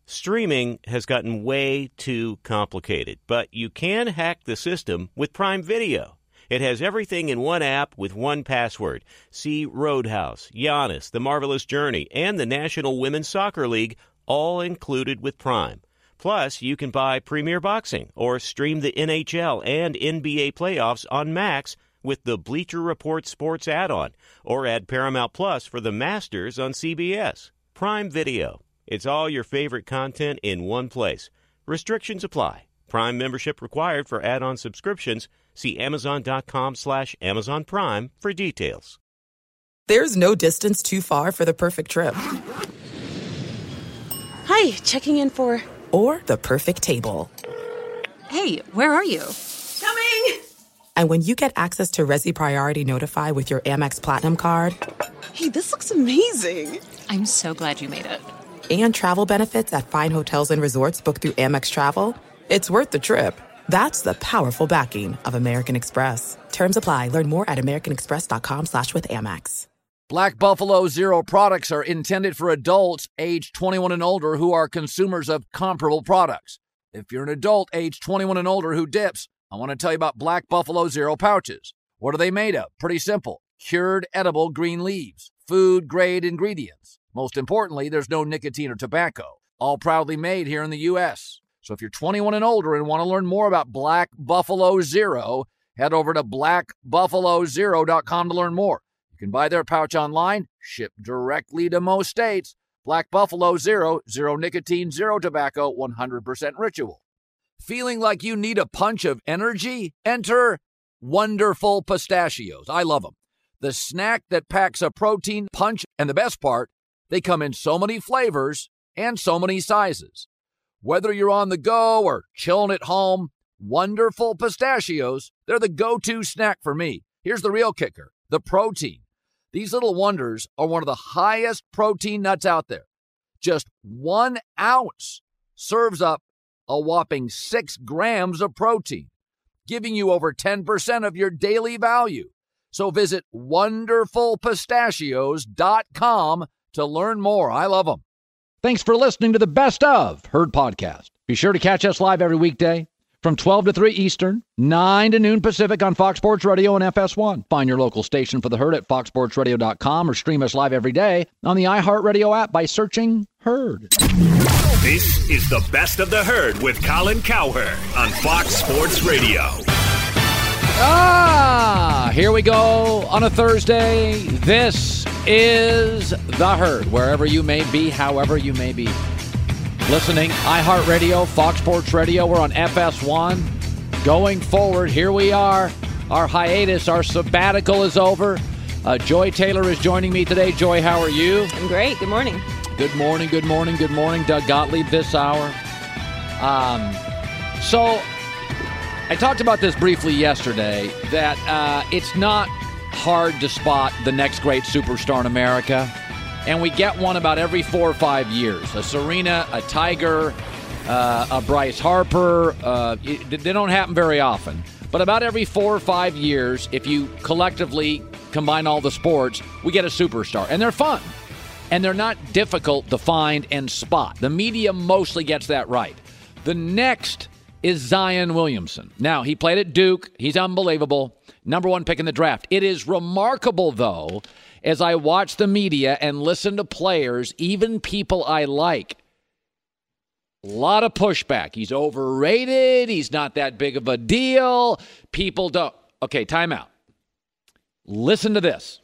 Streaming has gotten way too complicated, but you can hack the system with Prime Video. It has everything in one app with one password. See Roadhouse, Giannis, The Marvelous Journey, and the National Women's Soccer League, all included with Prime. Plus, you can buy Premier Boxing or stream the NHL and NBA playoffs on Max with the Bleacher Report Sports add-on, or add Paramount Plus for the Masters on CBS. Prime Video. It's all your favorite content in one place. Restrictions apply. Prime membership required for add-on subscriptions. See Amazon.com/Amazon Prime for details. There's no distance too far for the perfect trip. Hi, checking in for... Or the perfect table. Hey, where are you? Coming! And when you get access to Resi Priority Notify with your Amex Platinum card... Hey, this looks amazing. I'm so glad you made it. And travel benefits at fine hotels and resorts booked through Amex Travel, it's worth the trip. That's the powerful backing of American Express. Terms apply. Learn more at americanexpress.com/withAmex. Black Buffalo Zero products are intended for adults age 21 and older who are consumers of comparable products. If you're an adult age 21 and older who dips, I want to tell you about Black Buffalo Zero pouches. What are they made of? Pretty simple. Cured edible green leaves. Food-grade ingredients. Most importantly, there's no nicotine or tobacco. All proudly made here in the U.S. So if you're 21 and older and want to learn more about Black Buffalo Zero, head over to blackbuffalozero.com to learn more. You can buy their pouch online, shipped directly to most states. Black Buffalo Zero, zero nicotine, zero tobacco, 100% ritual. Feeling like you need a punch of energy? Enter Wonderful Pistachios. I love them. The snack that packs a protein punch, and the best part, they come in so many flavors and so many sizes. Whether you're on the go or chilling at home, Wonderful Pistachios, they're the go-to snack for me. Here's the real kicker, the protein. These little wonders are one of the highest protein nuts out there. Just 1 ounce serves up a whopping 6 grams of protein, giving you over 10% of your daily value. So visit wonderfulpistachios.com to learn more. I love them. Thanks for listening to the Best of Herd podcast. Be sure to catch us live every weekday from 12 to 3 Eastern, 9 to noon Pacific on Fox Sports Radio and FS1. Find your local station for the Herd at foxsportsradio.com or stream us live every day on the iHeartRadio app by searching Herd. This is the Best of the Herd with Colin Cowherd on Fox Sports Radio. Here we go on a Thursday. This is the Herd, wherever you may be, however you may be listening. iHeartRadio, Fox Sports Radio, we're on FS1. Going forward, here we are. Our hiatus, our sabbatical is over. Joy Taylor is joining me today. Joy, how are you? I'm great. Good morning. Good morning, good morning, good morning. Doug Gottlieb this hour. So I talked about this briefly yesterday, that it's not hard to spot the next great superstar in America. And we get one about every 4 or 5 years. A Serena, a Tiger, a Bryce Harper. They don't happen very often. But about every 4 or 5 years, if you collectively combine all the sports, we get a superstar. And they're fun. And they're not difficult to find and spot. The media mostly gets that right. The next is Zion Williamson. Now, he played at Duke. He's unbelievable. Number 1 pick in the draft. It is remarkable, though, as I watch the media and listen to players, even people I like, a lot of pushback. He's overrated. He's not that big of a deal. People don't. Okay, time out. Listen to this.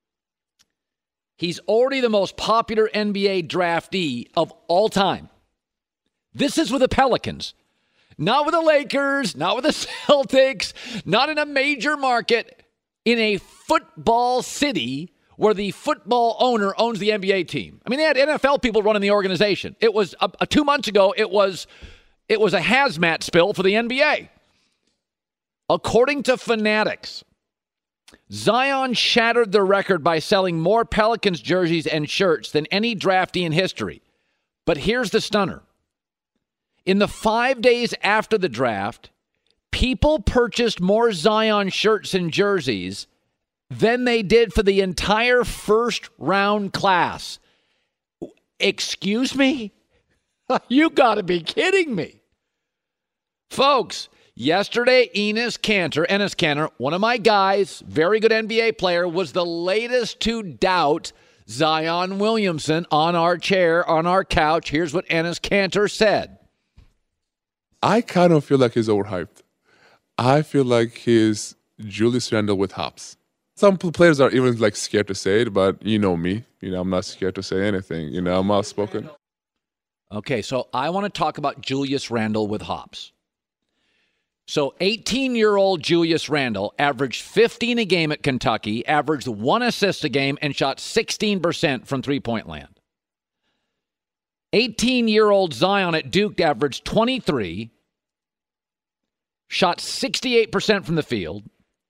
He's already the most popular NBA draftee of all time. This is with the Pelicans. Not with the Lakers, not with the Celtics, not in a major market, in a football city where the football owner owns the NBA team. I mean, they had NFL people running the organization. It was 2 months ago, it was a hazmat spill for the NBA. According to Fanatics, Zion shattered the record by selling more Pelicans jerseys and shirts than any draftee in history. But here's the stunner. In the 5 days after the draft, people purchased more Zion shirts and jerseys than they did for the entire first-round class. Excuse me? You got to be kidding me. Folks, yesterday, Enes Kanter, one of my guys, very good NBA player, was the latest to doubt Zion Williamson on our chair, on our couch. Here's what Enes Kanter said. I kind of feel like he's overhyped. I feel like he's Julius Randle with hops. Some players are even like scared to say it, but you know me. I'm not scared to say anything. I'm outspoken. Okay, so I want to talk about Julius Randle with hops. So 18-year-old Julius Randle averaged 15 a game at Kentucky, averaged 1 assist a game, and shot 16% from three-point land. 18-year-old Zion at Duke averaged 23, shot 68% from the field,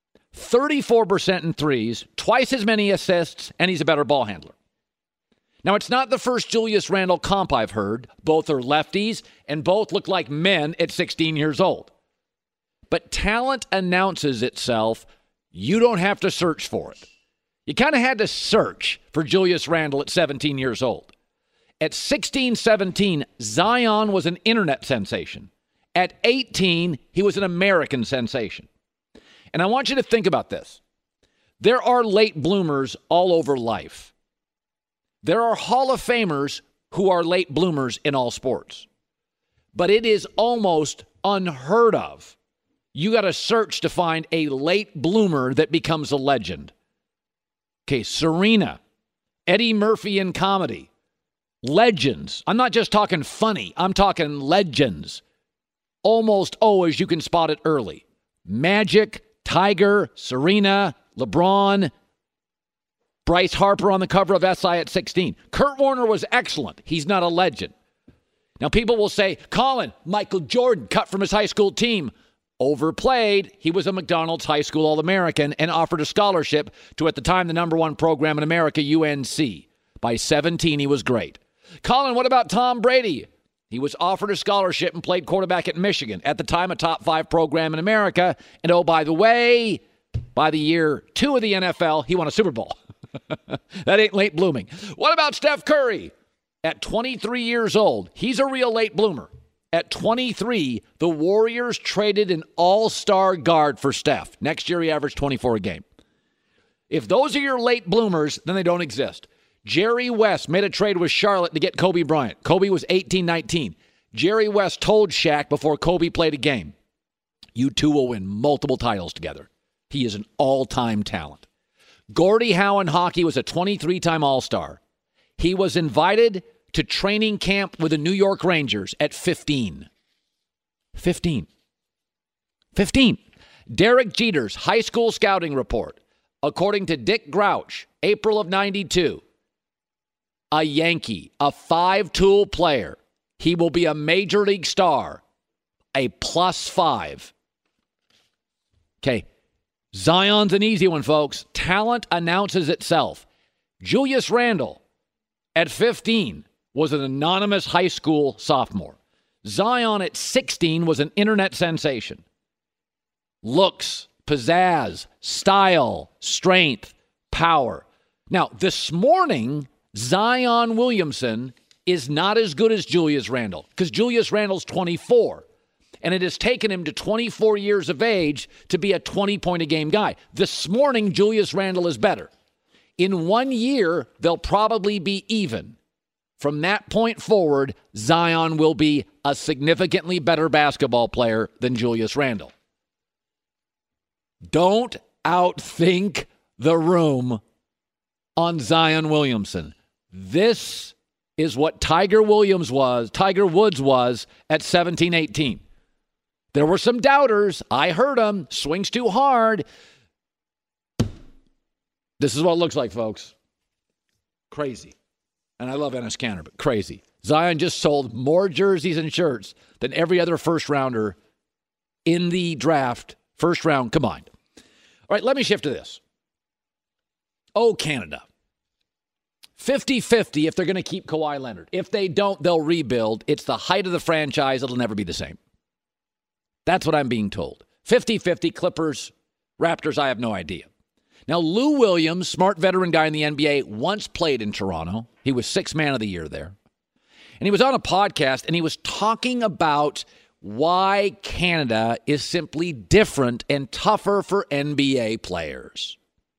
34% in threes, twice as many assists, and he's a better ball handler. Now, it's not the first Julius Randle comp I've heard. Both are lefties, and both look like men at 16 years old. But talent announces itself. You don't have to search for it. You kind of had to search for Julius Randle at 17 years old. At 16, 17, Zion was an internet sensation. At 18, he was an American sensation. And I want you to think about this. There are late bloomers all over life. There are Hall of Famers who are late bloomers in all sports. But it is almost unheard of. You got to search to find a late bloomer that becomes a legend. Okay, Serena, Eddie Murphy in comedy. Legends. I'm not just talking funny. I'm talking legends. Almost always you can spot it early. Magic, Tiger, Serena, LeBron, Bryce Harper on the cover of SI at 16. Kurt Warner was excellent. He's not a legend. Now people will say, Colin, Michael Jordan cut from his high school team. Overplayed. He was a McDonald's high school All-American and offered a scholarship to, at the time, the number one program in America, UNC. By 17, he was great. Colin, what about Tom Brady? He was offered a scholarship and played quarterback at Michigan, at the time a top 5 program in America. And oh, by the way, by the year 2 of the NFL, he won a Super Bowl. That ain't late blooming. What about Steph Curry? At 23 years old, he's a real late bloomer. At 23, the Warriors traded an all-star guard for Steph. Next year, he averaged 24 a game. If those are your late bloomers, then they don't exist. Jerry West made a trade with Charlotte to get Kobe Bryant. Kobe was 18, 19. Jerry West told Shaq before Kobe played a game, you two will win multiple titles together. He is an all-time talent. Gordie Howe in hockey was a 23-time All-Star. He was invited to training camp with the New York Rangers at 15. 15. Derek Jeter's high school scouting report, according to Dick Grouch, April of 92. A Yankee, a 5-tool player. He will be a major league star, a +5. Okay, Zion's an easy one, folks. Talent announces itself. Julius Randle, at 15, was an anonymous high school sophomore. Zion, at 16, was an internet sensation. Looks, pizzazz, style, strength, power. Now, this morning, Zion Williamson is not as good as Julius Randle because Julius Randle's 24, and it has taken him to 24 years of age to be a 20-point-a-game guy. This morning, Julius Randle is better. In 1 year, they'll probably be even. From that point forward, Zion will be a significantly better basketball player than Julius Randle. Don't outthink the room on Zion Williamson. This is what Tiger Woods was at 17, 18. There were some doubters. I heard them. Swings too hard. This is what it looks like, folks. Crazy. And I love Enes Kanter, but crazy. Zion just sold more jerseys and shirts than every other first-rounder in the draft, first round combined. All right, let me shift to this. Oh, Canada. 50-50 if they're going to keep Kawhi Leonard. If they don't, they'll rebuild. It's the height of the franchise. It'll never be the same. That's what I'm being told. 50-50 Clippers, Raptors, I have no idea. Now, Lou Williams, smart veteran guy in the NBA, once played in Toronto. He was 6th man of the year there. And he was on a podcast, and he was talking about why Canada is simply different and tougher for NBA players.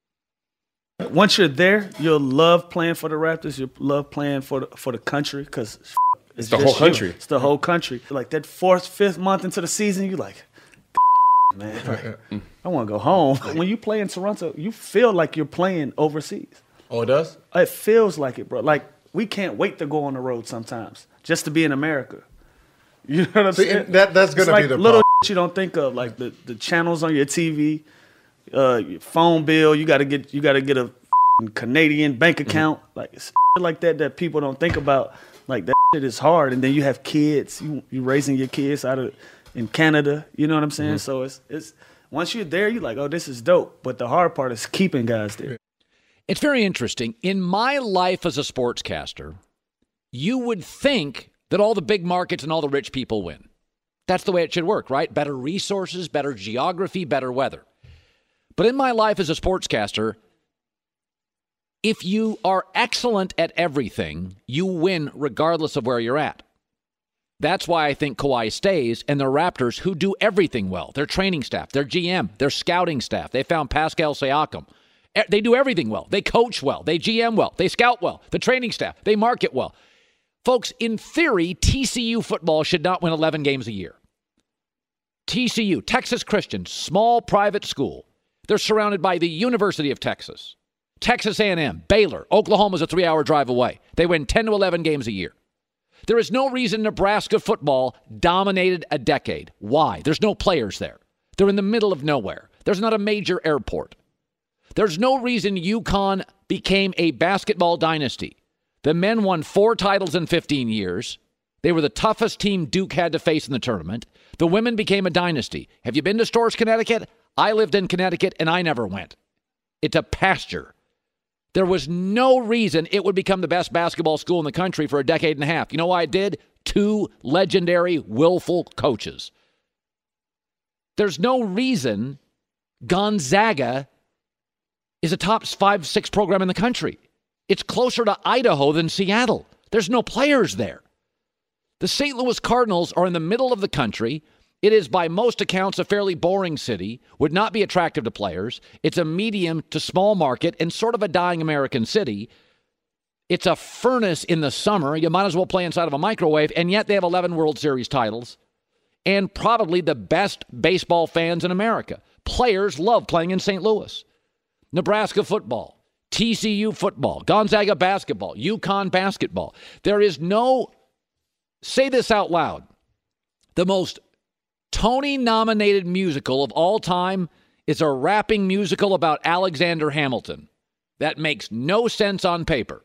Once you're there, you'll love playing for the Raptors. You'll love playing for the country because it's the whole country. It's the whole country. Like that 4th, 5th month into the season, you're like, man, like, I want to go home. When you play in Toronto, you feel like you're playing overseas. Oh, it does? It feels like it, bro. Like, we can't wait to go on the road sometimes just to be in America. You know what I'm saying? That's going to like be the little problem. you don't think of, like the channels on your TV, your phone bill. You got to get a Canadian bank account, like like that people don't think about. Like that shit is hard, and then you have kids. You raising your kids in Canada. You know what I'm saying? So it's once you're there, you're like, oh, this is dope. But the hard part is keeping guys there. It's very interesting. In my life as a sportscaster, you would think that all the big markets and all the rich people win. That's the way it should work, right? Better resources, better geography, better weather. But in my life as a sportscaster, if you are excellent at everything, you win regardless of where you're at. That's why I think Kawhi stays, and the Raptors, who do everything well, their training staff, their GM, their scouting staff. They found Pascal Siakam. They do everything well. They coach well. They GM well. They scout well. The training staff, they market well. Folks, in theory, TCU football should not win 11 games a year. TCU, Texas Christian, small private school. They're surrounded by the University of Texas. Texas A&M, Baylor, Oklahoma's a 3-hour drive away. They win 10 to 11 games a year. There is no reason Nebraska football dominated a decade. Why? There's no players there. They're in the middle of nowhere. There's not a major airport. There's no reason UConn became a basketball dynasty. The men won 4 titles in 15 years. They were the toughest team Duke had to face in the tournament. The women became a dynasty. Have you been to Storrs, Connecticut? I lived in Connecticut, and I never went. It's a pasture. There was no reason it would become the best basketball school in the country for a decade and a half. You know why it did? 2 legendary, willful coaches. There's no reason Gonzaga is a top 5-6 program in the country. It's closer to Idaho than Seattle. There's no players there. The St. Louis Cardinals are in the middle of the country. It is, by most accounts, a fairly boring city, would not be attractive to players. It's a medium to small market and sort of a dying American city. It's a furnace in the summer. You might as well play inside of a microwave, and yet they have 11 World Series titles and probably the best baseball fans in America. Players love playing in St. Louis. Nebraska football, TCU football, Gonzaga basketball, UConn basketball. There is no, say this out loud, the most Tony-nominated musical of all time is a rapping musical about Alexander Hamilton. That makes no sense on paper.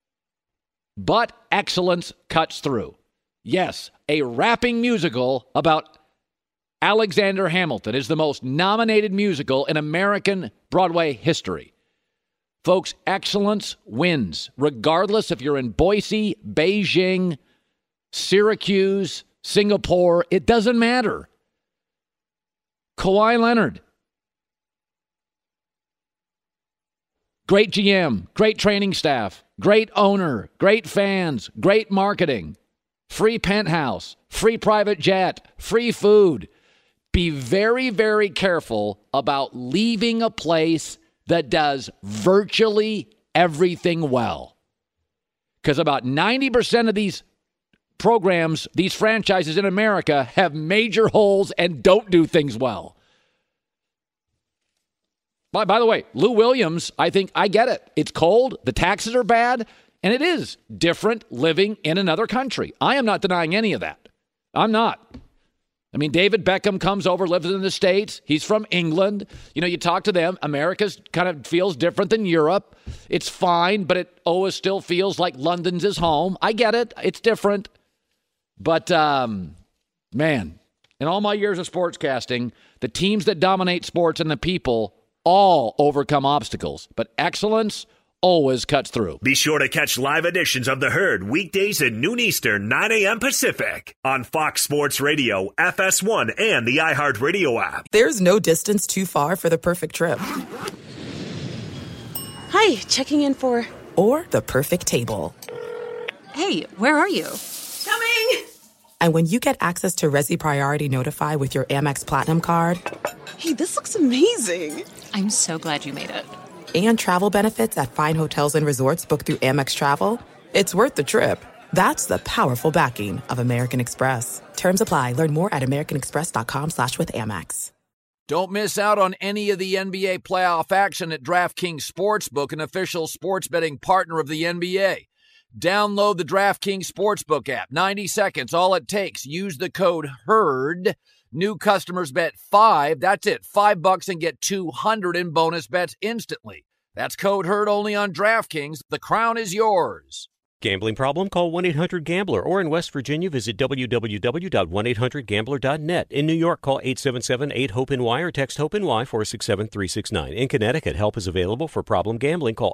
But excellence cuts through. Yes, a rapping musical about Alexander Hamilton is the most nominated musical in American Broadway history. Folks, excellence wins, regardless if you're in Boise, Beijing, Syracuse, Singapore. It doesn't matter. Kawhi Leonard. Great GM, great training staff, great owner, great fans, great marketing, free penthouse, free private jet, free food. Be very, very careful about leaving a place that does virtually everything well. Because about 90% of these programs, these franchises in America have major holes and don't do things well. By the way, Lou Williams, I think I get it. It's cold, the taxes are bad, and it is different living in another country. I am not denying any of that. I'm not. I mean, David Beckham comes over, lives in the States. He's from England. You know, you talk to them. America's kind of feels different than Europe. It's fine, but it always still feels like London's his home. I get it. It's different. But, man, in all my years of sportscasting, the teams that dominate sports and the people all overcome obstacles. But excellence always cuts through. Be sure to catch live editions of The Herd weekdays at noon Eastern, 9 a.m. Pacific on Fox Sports Radio, FS1, and the iHeartRadio app. There's no distance too far for the perfect trip. Hi, checking in for... Or the perfect table. Hey, where are you? Coming! And when you get access to Resi Priority Notify with your Amex Platinum card, Hey, this looks amazing. I'm so glad you made it. and travel benefits at fine hotels and resorts booked through Amex Travel, it's worth the trip. That's the powerful backing of American Express. Terms apply. Learn more at americanexpress.com/withAmex. Don't miss out on any of the NBA playoff action at DraftKings Sportsbook, an official sports betting partner of the NBA. Download the DraftKings Sportsbook app. 90 seconds, all it takes. Use the code HERD. New customers bet $5. That's it, $5 and get $200 in bonus bets instantly. That's code HERD only on DraftKings. The crown is yours. Gambling problem? Call 1-800-GAMBLER. Or in West Virginia, visit www.1800gambler.net. In New York, call 877-8-HOPE-NY or text HOPE-NY 467-369. In Connecticut, help is available for problem gambling. Call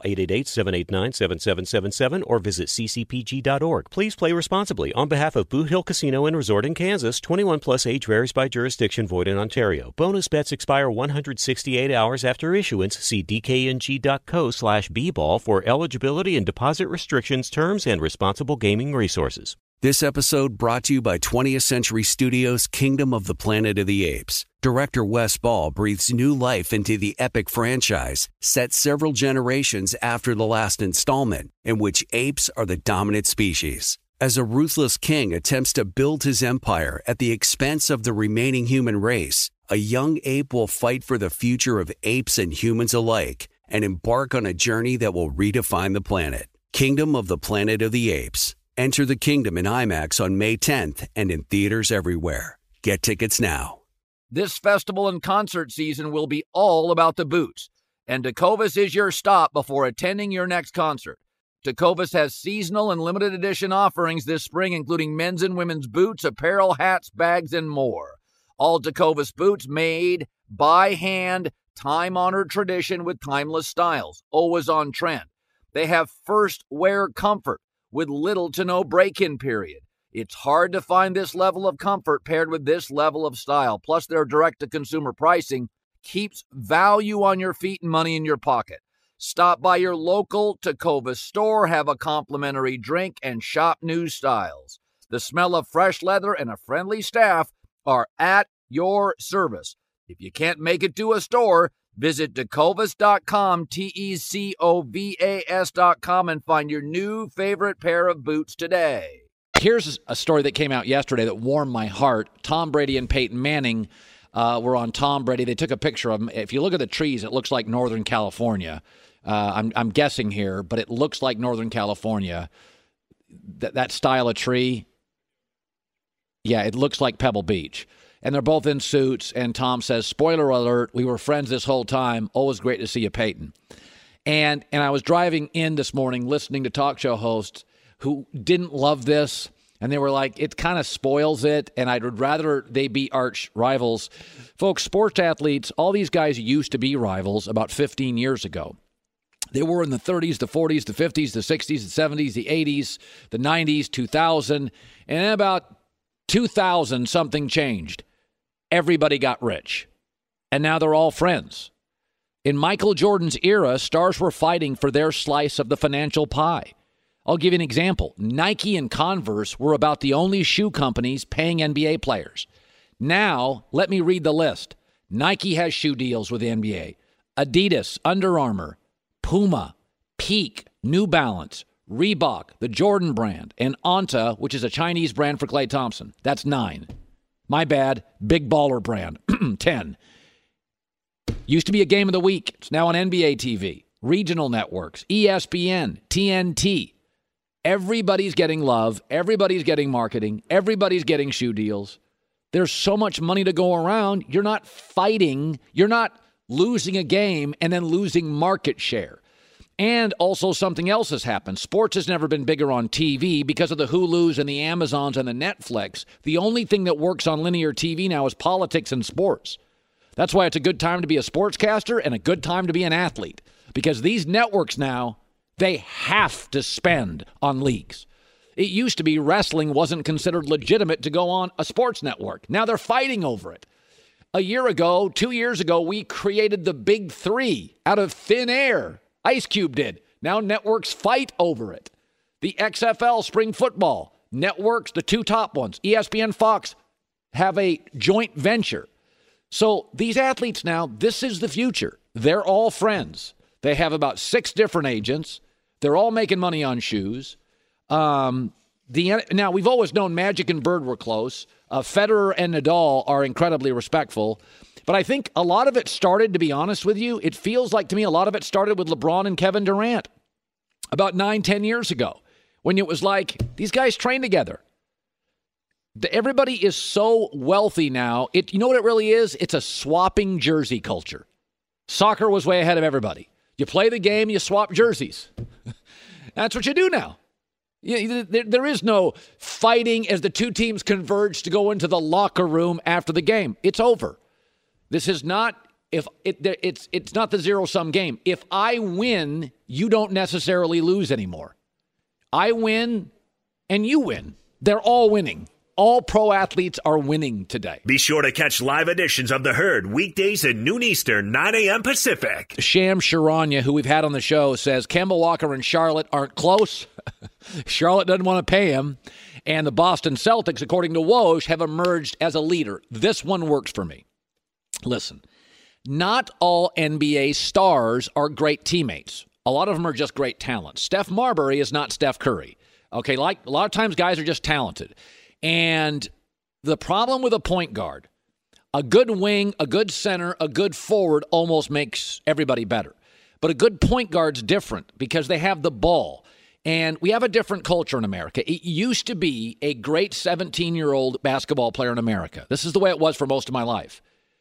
888-789-7777 or visit ccpg.org. Please play responsibly. On behalf of Boot Hill Casino and Resort in Kansas, 21 plus age varies by jurisdiction, void in Ontario. Bonus bets expire 168 hours after issuance. See dkng.co/bball for eligibility and deposit restrictions, terms, and responsible gaming resources. This episode brought to you by 20th Century Studios' Kingdom of the Planet of the Apes. Director Wes Ball breathes new life into the epic franchise, set several generations after the last installment, in which apes are the dominant species. As a ruthless king attempts to build his empire at the expense of the remaining human race, a young ape will fight for the future of apes and humans alike and embark on a journey that will redefine the planet. Kingdom of the Planet of the Apes. Enter the kingdom in IMAX on May 10th and in theaters everywhere. Get tickets now. This festival and concert season will be all about the boots, and Tecovas is your stop before attending your next concert. Tecovas has seasonal and limited edition offerings this spring, including men's and women's boots, apparel, hats, bags, and more. All Tecovas boots made by hand, time-honored tradition with timeless styles, always on trend. They have first wear comfort with little to no break-in period. It's hard to find this level of comfort paired with this level of style. Plus, their direct-to-consumer pricing keeps value on your feet and money in your pocket. Stop by your local Tecovas store, have a complimentary drink, and shop new styles. The smell of fresh leather and a friendly staff are at your service. If you can't make it to a store, visit Tecovas.com, Tecovas.com, and find your new favorite pair of boots today. Here's a story that came out yesterday that warmed my heart. Tom Brady and Peyton Manning were on Tom Brady. They took a picture of him. If you look at the trees, it looks like Northern California. I'm guessing here, but it looks like Northern California. That style of tree, yeah, it looks like Pebble Beach. And they're both in suits, and Tom says, spoiler alert, we were friends this whole time. Always great to see you, Peyton. And I was driving in this morning listening to talk show hosts who didn't love this, and they were like, it kind of spoils it, and I'd rather they be arch rivals. Folks, sports athletes, all these guys used to be rivals about 15 years ago. They were in the 30s, the 40s, the 50s, the 60s, the 70s, the 80s, the 90s, 2000, and about 2000, something changed. Everybody got rich, and now they're all friends. In Michael Jordan's era, stars were fighting for their slice of the financial pie. I'll give you an example. Nike and Converse were about the only shoe companies paying NBA players. Now, let me read the list. Nike has shoe deals with the NBA. Adidas, Under Armour, Puma, Peak, New Balance, Reebok, the Jordan brand, and Anta, which is a Chinese brand for Klay Thompson. That's 9. My bad, Big Baller brand, 10. Used to be a game of the week. It's now on NBA TV, regional networks, ESPN, TNT. Everybody's getting love. Everybody's getting marketing. Everybody's getting shoe deals. There's so much money to go around. You're not fighting. You're not losing a game and then losing market share. And also something else has happened. Sports has never been bigger on TV because of the Hulus and the Amazons and the Netflix. The only thing that works on linear TV now is politics and sports. That's why it's a good time to be a sportscaster and a good time to be an athlete. Because these networks now, they have to spend on leagues. It used to be wrestling wasn't considered legitimate to go on a sports network. Now they're fighting over it. A year ago, 2 years ago, we created the Big Three out of thin air. Ice Cube did. Now networks fight over it. The XFL spring football networks, the two top ones, ESPN, Fox, have a joint venture. So these athletes now, this is the future. They're all friends. They have about 6 different agents. They're all making money on shoes. Now, we've always known Magic and Bird were close. Federer and Nadal are incredibly respectful. But I think a lot of it started, to be honest with you, it feels like to me a lot of it started with LeBron and Kevin Durant about 9-10 years ago, when it was like, these guys train together. Everybody is so wealthy now. You know what it really is? It's a swapping jersey culture. Soccer was way ahead of everybody. You play the game, you swap jerseys. That's what you do now. There is no fighting as the two teams converge to go into the locker room after the game. It's over. This is not it's not the zero-sum game. If I win, you don't necessarily lose anymore. I win and you win. They're all winning. All pro athletes are winning today. Be sure to catch live editions of The Herd weekdays at noon Eastern, 9 a.m. Pacific. Sham Sharanya, who we've had on the show, says Kemba Walker and Charlotte aren't close. Charlotte doesn't want to pay him. And the Boston Celtics, according to Woj, have emerged as a leader. This one works for me. Listen, not all NBA stars are great teammates. A lot of them are just great talent. Steph Marbury is not Steph Curry. Okay, like a lot of times guys are just talented. And the problem with a point guard, a good wing, a good center, a good forward almost makes everybody better. But a good point guard's different because they have the ball. And we have a different culture in America. It used to be a great 17-year-old basketball player in America. This is the way it was for most of my life.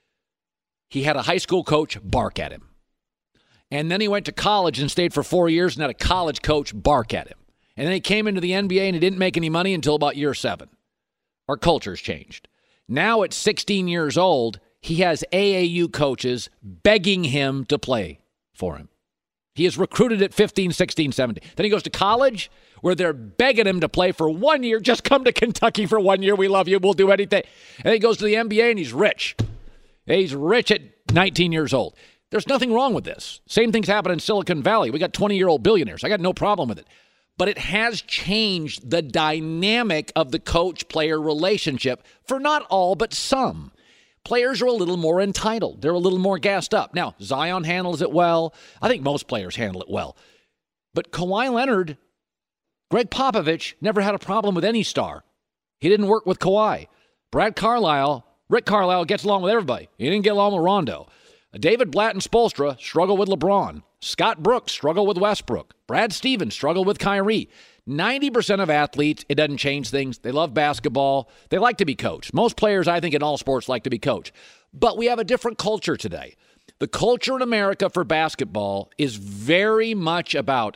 He had a high school coach bark at him. And then he went to college and stayed for 4 years and had a college coach bark at him. And then he came into the NBA and he didn't make any money until about year 7. Our culture's changed. Now at 16 years old, he has AAU coaches begging him to play for him. He is recruited at 15, 16, 17. Then he goes to college where they're begging him to play for 1 year. Just come to Kentucky for 1 year. We love you. We'll do anything. And then he goes to the NBA and he's rich. He's rich at 19 years old. There's nothing wrong with this. Same things happen in Silicon Valley. We got 20-year-old billionaires. I got no problem with it. But it has changed the dynamic of the coach-player relationship for not all, but some. Players are a little more entitled. They're a little more gassed up. Now, Zion handles it well. I think most players handle it well. But Kawhi Leonard, Greg Popovich never had a problem with any star. He didn't work with Kawhi. Rick Carlisle gets along with everybody. He didn't get along with Rondo. David Blatt and Spoelstra struggle with LeBron. Scott Brooks struggled with Westbrook. Brad Stevens struggled with Kyrie. 90% of athletes, it doesn't change things. They love basketball. They like to be coached. Most players, I think, in all sports like to be coached. But we have a different culture today. The culture in America for basketball is very much about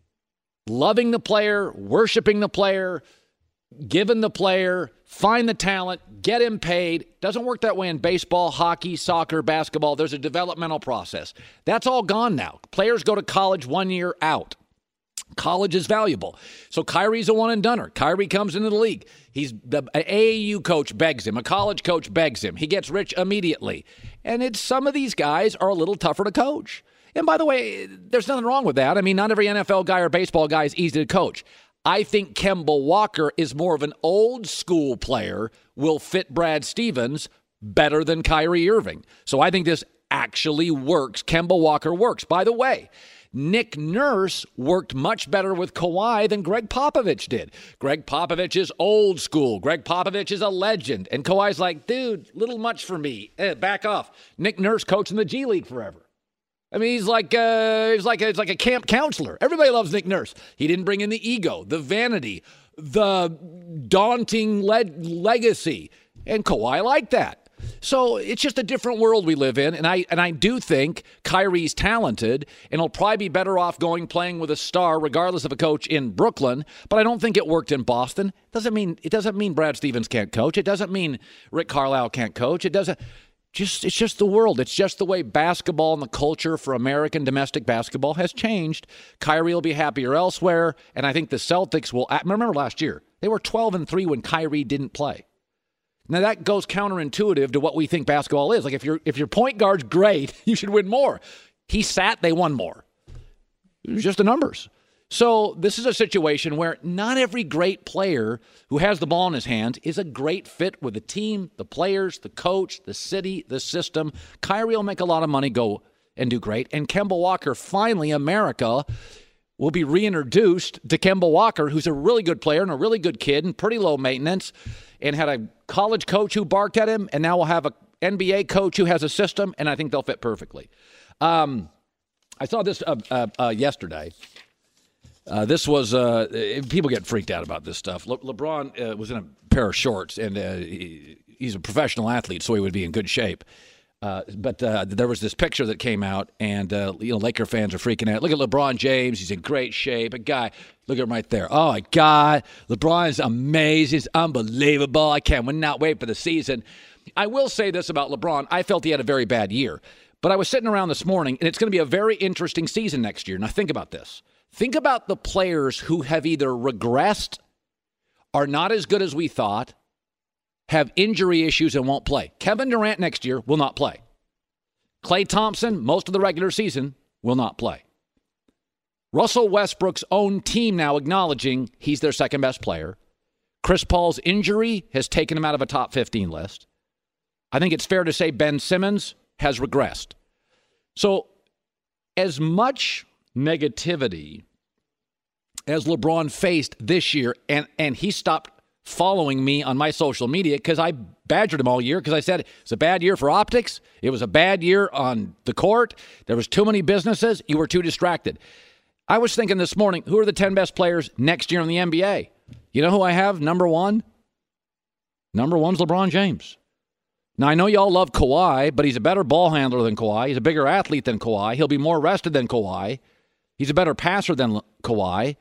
loving the player, worshiping the player, giving the player, find the talent, get him paid. Doesn't work that way in baseball, hockey, soccer, basketball. There's a developmental process. That's all gone now. Players go to college 1 year out. College is valuable. So Kyrie's a one-and-doner. Kyrie comes into the league. The AAU coach begs him. A college coach begs him. He gets rich immediately. And some of these guys are a little tougher to coach. And by the way, there's nothing wrong with that. I mean, not every NFL guy or baseball guy is easy to coach. I think Kemba Walker is more of an old school player, will fit Brad Stevens better than Kyrie Irving. So I think this actually works. Kemba Walker works. By the way, Nick Nurse worked much better with Kawhi than Greg Popovich did. Greg Popovich is old school. Greg Popovich is a legend. And Kawhi's like, dude, little much for me. Back off. Nick Nurse coached in the G League forever. I mean, he's like a camp counselor. Everybody loves Nick Nurse. He didn't bring in the ego, the vanity, the daunting legacy. And Kawhi liked that. So it's just a different world we live in. And I do think Kyrie's talented and he'll probably be better off playing with a star regardless of a coach in Brooklyn. But I don't think it worked in Boston. It doesn't mean Brad Stevens can't coach. It doesn't mean Rick Carlisle can't coach. It's just the world. It's just the way basketball and the culture for American domestic basketball has changed. Kyrie will be happier elsewhere, and I think the Celtics will. Remember last year, they were 12-3 when Kyrie didn't play. Now that goes counterintuitive to what we think basketball is. Like if your point guard's great, you should win more. He sat, they won more. It was just the numbers. So this is a situation where not every great player who has the ball in his hands is a great fit with the team, the players, the coach, the city, the system. Kyrie will make a lot of money, go and do great. And Kemba Walker, finally, America will be reintroduced to Kemba Walker, who's a really good player and a really good kid and pretty low maintenance, and had a college coach who barked at him, and now we'll have an NBA coach who has a system, and I think they'll fit perfectly. I saw this yesterday. This was people get freaked out about this stuff. LeBron was in a pair of shorts, and he's a professional athlete, so he would be in good shape. But there was this picture that came out, and Laker fans are freaking out. Look at LeBron James; he's in great shape. A guy, look at him right there. Oh my God, LeBron is amazing. He's unbelievable. I cannot wait for the season. I will say this about LeBron: I felt he had a very bad year, but I was sitting around this morning, and it's going to be a very interesting season next year. Now think about this. Think about the players who have either regressed, are not as good as we thought, have injury issues and won't play. Kevin Durant next year will not play. Klay Thompson, most of the regular season, will not play. Russell Westbrook's own team now acknowledging he's their second best player. Chris Paul's injury has taken him out of a top 15 list. I think it's fair to say Ben Simmons has regressed. So as much negativity as LeBron faced this year, and he stopped following me on my social media because I badgered him all year because I said it's a bad year for optics. It was a bad year on the court. There was too many businesses. You were too distracted. I was thinking this morning, who are the 10 best players next year in the NBA? You know who I have number one? Number one's LeBron James. Now, I know y'all love Kawhi, but he's a better ball handler than Kawhi. He's a bigger athlete than Kawhi. He'll be more rested than Kawhi. He's a better passer than Kawhi.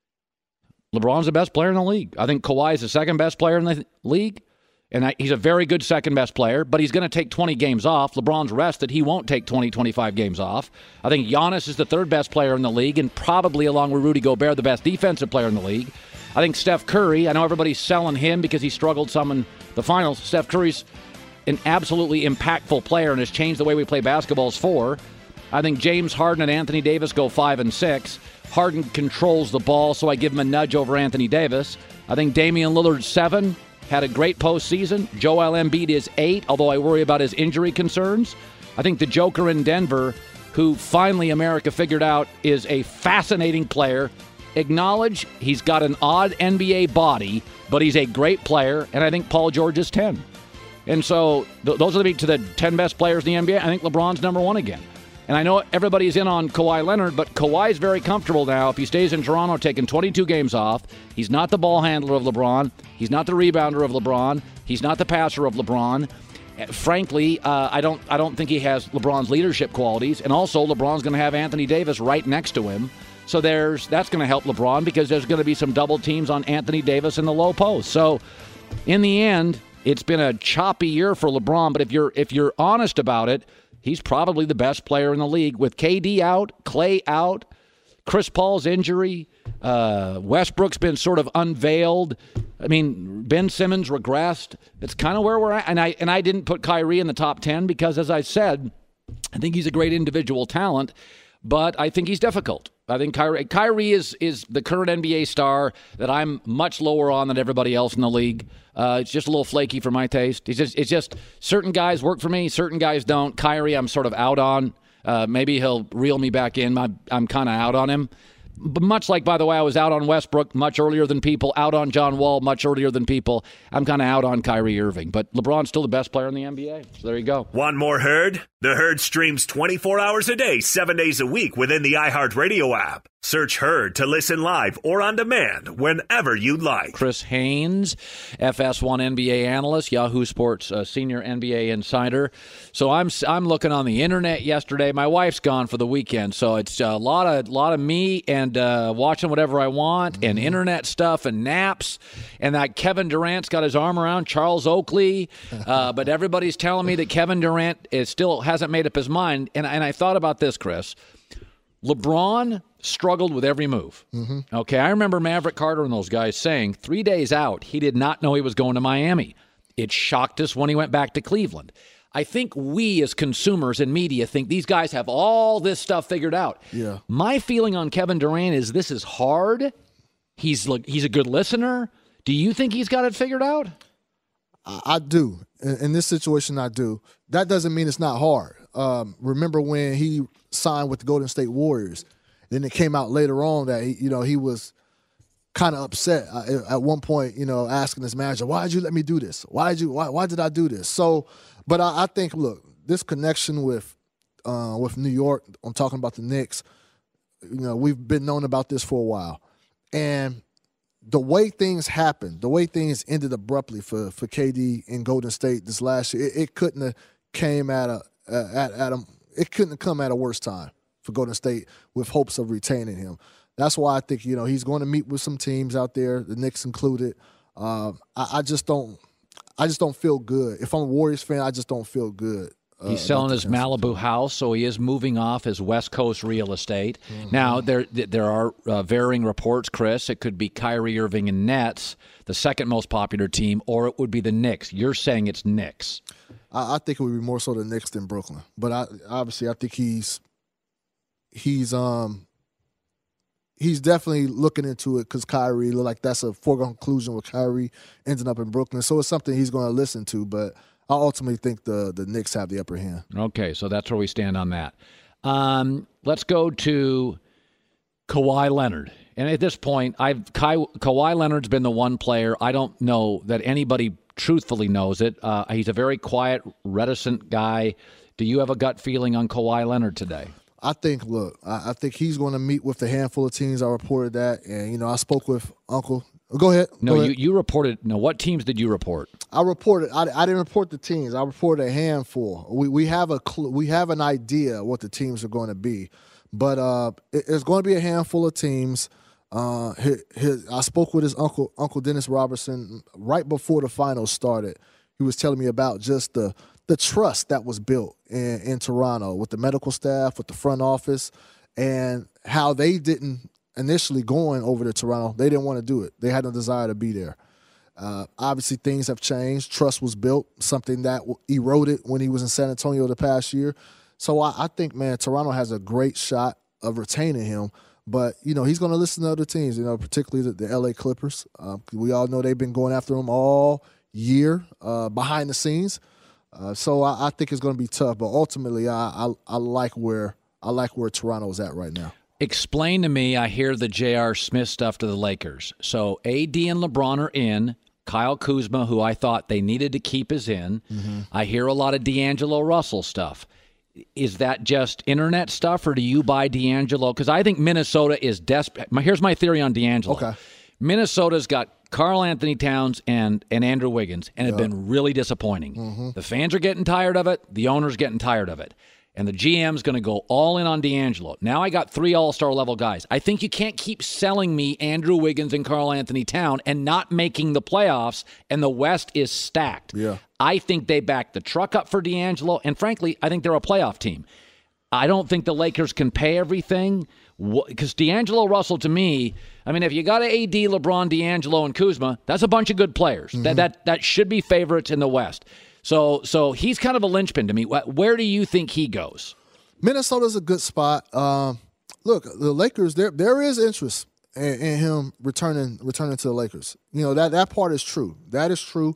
LeBron's the best player in the league. I think Kawhi is the second best player in the league, and he's a very good second best player, but he's going to take 20 games off. LeBron's rested. He won't take 20, 25 games off. I think Giannis is the third best player in the league, and probably along with Rudy Gobert, the best defensive player in the league. I think Steph Curry, I know everybody's selling him because he struggled some in the finals. Steph Curry's an absolutely impactful player and has changed the way we play basketball as 4. I think James Harden and Anthony Davis go 5 and 6. Harden controls the ball, so I give him a nudge over Anthony Davis. I think Damian Lillard 7, had a great postseason. Joel Embiid is 8, although I worry about his injury concerns. I think the Joker in Denver, who finally America figured out is a fascinating player. Acknowledge he's got an odd NBA body, but he's a great player, and I think Paul George is 10. And so those are to the 10 best players in the NBA. I think LeBron's number 1 again. And I know everybody's in on Kawhi Leonard, but Kawhi's very comfortable now. If he stays in Toronto, taking 22 games off, he's not the ball handler of LeBron. He's not the rebounder of LeBron. He's not the passer of LeBron. Frankly, I don't think he has LeBron's leadership qualities. And also, LeBron's going to have Anthony Davis right next to him. So that's going to help LeBron because there's going to be some double teams on Anthony Davis in the low post. So in the end, it's been a choppy year for LeBron. But if you're honest about it, he's probably the best player in the league with KD out, Klay out, Chris Paul's injury. Westbrook's been sort of unveiled. I mean, Ben Simmons regressed. It's kind of where we're at. And I didn't put Kyrie in the top 10 because, as I said, I think he's a great individual talent, but I think he's difficult. I think Kyrie is the current NBA star that I'm much lower on than everybody else in the league. It's just a little flaky for my taste. It's just certain guys work for me, certain guys don't. Kyrie, I'm sort of out on. Maybe he'll reel me back in. I'm kind of out on him. But much like, by the way, I was out on Westbrook much earlier than people, out on John Wall much earlier than people. I'm kind of out on Kyrie Irving. But LeBron's still the best player in the NBA. So there you go. Want more Herd? The Herd streams 24 hours a day, 7 days a week within the iHeartRadio app. Search Herd to listen live or on demand whenever you like. Chris Haynes, FS1 NBA analyst, Yahoo Sports senior NBA insider. So I'm looking on the internet yesterday. My wife's gone for the weekend, so it's a lot of me and watching whatever I want and internet stuff and naps. And that Kevin Durant's got his arm around Charles Oakley, but everybody's telling me that Kevin Durant still hasn't made up his mind. And I thought about this, Chris. LeBron struggled with every move. Mm-hmm. Okay, I remember Maverick Carter and those guys saying 3 days out, he did not know he was going to Miami. It shocked us when he went back to Cleveland. I think we as consumers and media think these guys have all this stuff figured out. Yeah. My feeling on Kevin Durant is this is hard. He's a good listener. Do you think he's got it figured out? I do. In this situation, I do. That doesn't mean it's not hard. Remember when he signed with the Golden State Warriors? Then it came out later on that he was kind of upset at one point, asking his manager, "Why did you let me do this? Why did I do this?" So, but I think, look, this connection with New York, I'm talking about the Knicks. We've been known about this for a while, and the way things happened, the way things ended abruptly for KD in Golden State this last year, it couldn't have came it couldn't have come at a worse time for Golden State with hopes of retaining him. That's why I think he's going to meet with some teams out there, the Knicks included. I just don't feel good. If I'm a Warriors fan, I just don't feel good. He's selling his Malibu house, so he is moving off his West Coast real estate. Mm-hmm. Now, there are varying reports, Chris. It could be Kyrie Irving and Nets, the second most popular team, or it would be the Knicks. You're saying it's Knicks. I think it would be more so the Knicks than Brooklyn. But obviously I think he's definitely looking into it because Kyrie look like that's a foregone conclusion with Kyrie ending up in Brooklyn. So it's something he's going to listen to, but I ultimately think the Knicks have the upper hand. Okay, so that's where we stand on that. Let's go to Kawhi Leonard. And at this point, Kawhi Leonard's been the one player I don't know that anybody truthfully knows it. He's a very quiet, reticent guy. Do you have a gut feeling on Kawhi Leonard today? I think he's going to meet with a handful of teams. I reported that, and I spoke with Uncle. Go ahead. No, you reported. No, what teams did you report? I reported. I didn't report the teams. I reported a handful. We have we have an idea what the teams are going to be, but it's going to be a handful of teams. I spoke with his Uncle Dennis Robertson right before the finals started. He was telling me about just the trust that was built in Toronto with the medical staff, with the front office, and how they didn't initially going over to Toronto. They didn't want to do it. They had no desire to be there. Obviously, things have changed. Trust was built, something that eroded when he was in San Antonio the past year. So I think, man, Toronto has a great shot of retaining him. But, he's going to listen to other teams, particularly the L.A. Clippers. We all know they've been going after him all year behind the scenes. So I think it's going to be tough. But ultimately, I like where Toronto's at right now. Explain to me, I hear the J.R. Smith stuff to the Lakers. So AD and LeBron are in. Kyle Kuzma, who I thought they needed to keep, is in. Mm-hmm. I hear a lot of D'Angelo Russell stuff. Is that just internet stuff, or do you buy D'Angelo? Because I think Minnesota is desperate. Here's my theory on D'Angelo. Okay. Minnesota's got Karl Anthony Towns and Andrew Wiggins, and it's been really disappointing. Mm-hmm. The fans are getting tired of it. The owner's getting tired of it. And the GM's going to go all in on D'Angelo. Now I got 3 all-star level guys. I think you can't keep selling me Andrew Wiggins and Karl Anthony Towns and not making the playoffs, and the West is stacked. Yeah. I think they backed the truck up for D'Angelo, and frankly, I think they're a playoff team. I don't think the Lakers can pay everything, because D'Angelo Russell, to me, if you got AD, LeBron, D'Angelo, and Kuzma, that's a bunch of good players. Mm-hmm. That should be favorites in the West. So he's kind of a linchpin to me. Where do you think he goes? Minnesota's a good spot. Look, the Lakers, there is interest in him returning to the Lakers. That part is true. That is true.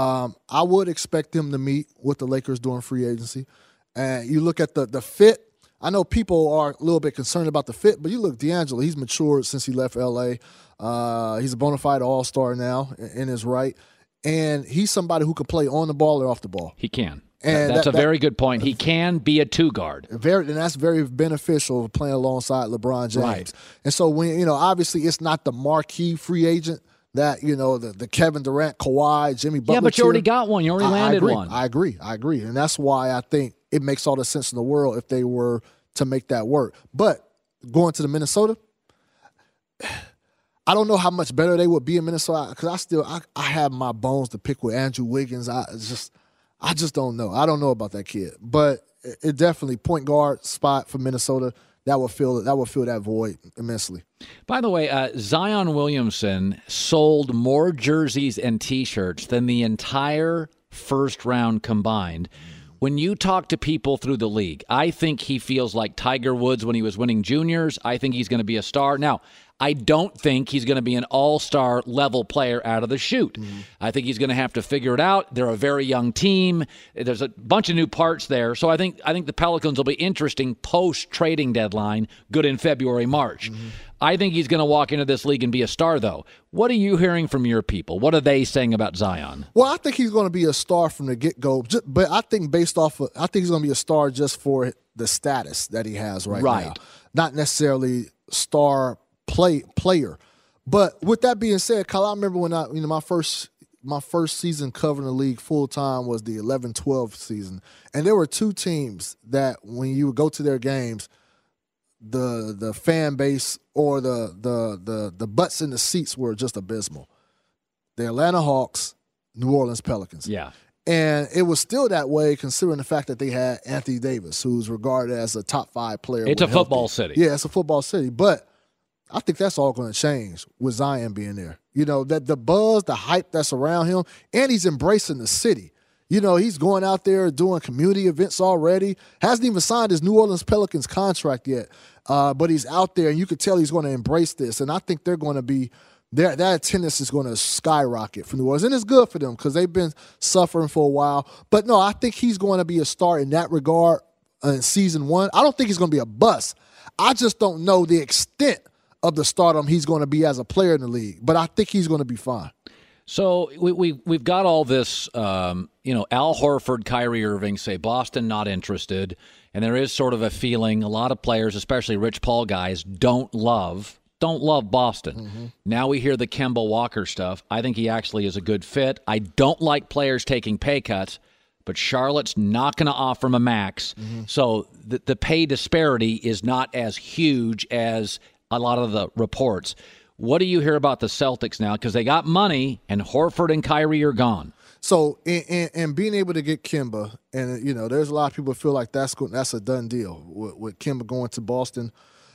I would expect him to meet with the Lakers during free agency. And you look at the fit. I know people are a little bit concerned about the fit, but you look, D'Angelo, he's matured since he left L.A. He's a bona fide all-star now in his right. And he's somebody who can play on the ball or off the ball. He can. And that's a very good point. He can be a 2-guard. And that's very beneficial playing alongside LeBron James. Right. And so when obviously it's not the marquee free agent that the Kevin Durant, Kawhi, Jimmy Butler. Yeah, but you already got one. You already landed one. I agree. And that's why I think it makes all the sense in the world if they were to make that work. But going to the Minnesota, I don't know how much better they would be in Minnesota because I have my bones to pick with Andrew Wiggins. I just don't know. I don't know about that kid, but it definitely point guard spot for Minnesota that will fill that void immensely. By the way, Zion Williamson sold more jerseys and T-shirts than the entire first round combined, When you talk to people through the league, I think he feels like Tiger Woods when he was winning juniors. I think he's going to be a star. Now, I don't think he's going to be an all-star level player out of the chute. Mm-hmm. I think he's going to have to figure it out. They're a very young team. There's a bunch of new parts there. So I think the Pelicans will be interesting post-trading deadline, good in February, March. Mm-hmm. I think he's going to walk into this league and be a star, though. What are you hearing from your people? What are they saying about Zion? Well, I think he's going to be a star from the get-go, but I think he's going to be a star just for the status that he has right now. Not necessarily star player. But with that being said, Kyle, I remember when my first season covering the league full time was the 11-12 season, and there were two teams that when you would go to their games, the fan base or the butts in the seats were just abysmal. The Atlanta Hawks, New Orleans Pelicans. Yeah. And it was still that way considering the fact that they had Anthony Davis, who's regarded as a top 5 player. It's a football city. Yeah, it's a football city. But I think that's all going to change with Zion being there. You know, that the buzz, the hype that's around him, and he's embracing the city. You know, he's going out there doing community events already. Hasn't even signed his New Orleans Pelicans contract yet, but he's out there, and you could tell he's going to embrace this. And I think they're going to be that attendance is going to skyrocket for New Orleans, and it's good for them because they've been suffering for a while. But no, I think he's going to be a star in that regard in season 1. I don't think he's going to be a bust. I just don't know the extent of the stardom he's going to be as a player in the league, but I think he's going to be fine. So we've got all this, Al Horford, Kyrie Irving say Boston not interested, and there is sort of a feeling a lot of players, especially Rich Paul guys, don't love Boston. Mm-hmm. Now we hear the Kemba Walker stuff. I think he actually is a good fit. I don't like players taking pay cuts, but Charlotte's not going to offer him a max. Mm-hmm. So the pay disparity is not as huge as a lot of the reports. What do you hear about the Celtics now? Because they got money, and Horford and Kyrie are gone. So, and being able to get Kemba, and there's a lot of people who feel like that's a done deal with Kemba going to Boston,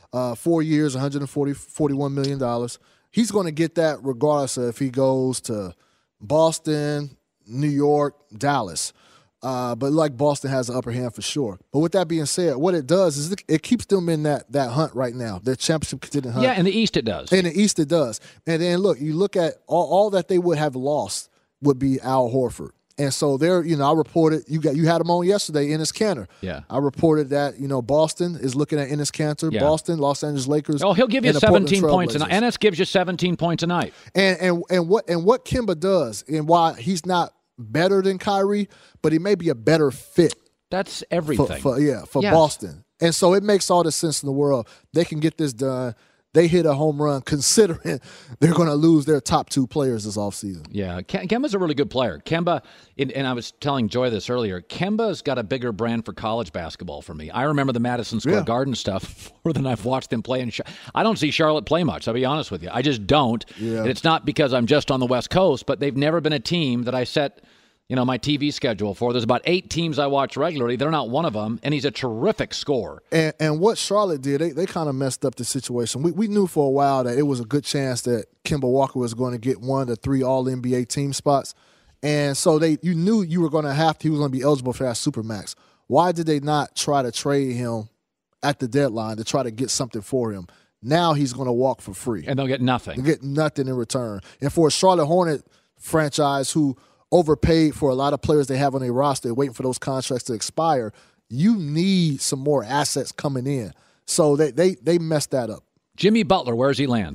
4 years, $41 million. He's going to get that regardless of if he goes to Boston, New York, Dallas. But like Boston has the upper hand for sure. But with that being said, what it does is it keeps them in that hunt right now, their championship contending hunt. Yeah, in the East it does. In the East it does. And then you look at all that they would have lost would be Al Horford. And so there, I reported you had him on yesterday, Enes Kanter. Yeah. I reported that Boston is looking at Enes Kanter. Yeah. Boston, Los Angeles Lakers. Oh, he'll give you 17 points a night. Enes gives you 17 points a night. And what Kemba does, and why he's not better than Kyrie, but he may be a better fit. That's everything. For Boston. And so it makes all the sense in the world. They can get this done. They hit a home run considering they're going to lose their top 2 players this offseason. Yeah, Kemba's a really good player. Kemba, and I was telling Joy this earlier, Kemba's got a bigger brand for college basketball for me. I remember the Madison Square Garden stuff more than I've watched them play. I don't see Charlotte play much, I'll be honest with you. I just don't. Yeah. And it's not because I'm just on the West Coast, but they've never been a team that I set my TV schedule for. There's about 8 teams I watch regularly. They're not one of them, and he's a terrific scorer. And what Charlotte did, they kind of messed up the situation. We knew for a while that it was a good chance that Kemba Walker was going to get 1 to 3 All-NBA team spots. And so you knew he was going to be eligible for that Supermax. Why did they not try to trade him at the deadline to try to get something for him? Now he's going to walk for free. And they'll get nothing. They'll get nothing in return. And for a Charlotte Hornet franchise who overpaid for a lot of players they have on their roster, waiting for those contracts to expire, you need some more assets coming in. So they messed that up. Jimmy Butler, where does he land?